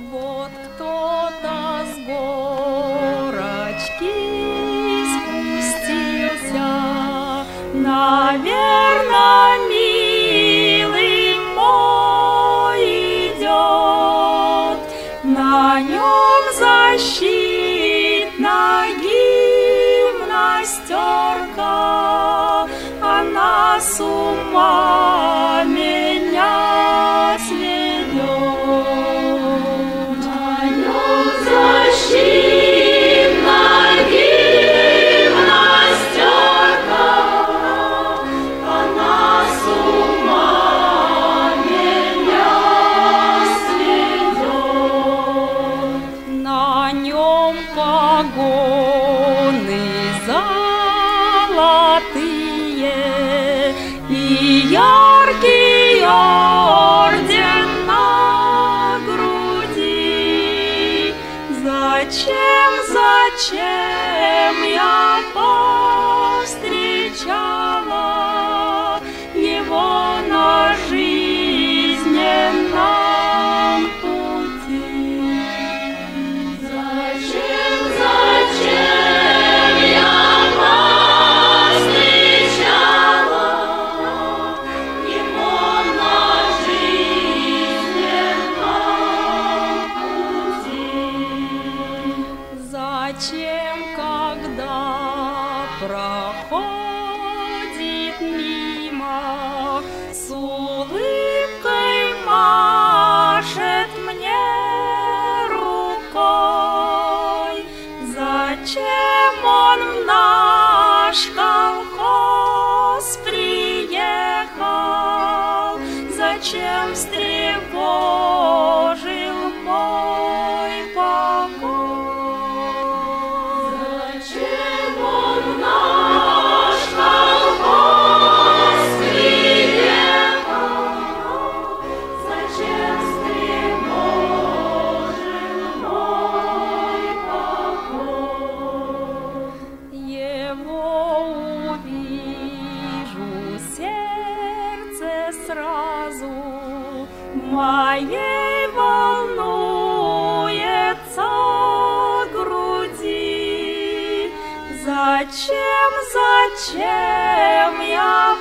Вот кто-то с горочки спустился, наверно, милый мой идет, на нем защитная гимнастерка, она с ума меня сведет. На нем защитная гимнастерка, она с ума меня сведет. На нем погоны золотые и яркий орден на груди. Зачем я повстречала его на жизненном пути? Зачем я повстречала его на жизненном пути? Зачем, когда проходит мимо, с улыбкой машет мне рукой? Зачем он в наш колхоз приехал? Зачем встревожил мой покой? Зачем он в наш колхоз приехал? Зачем встревожил мой покой? Его увижу, сердце сразу моей волнуется груди. Зачем я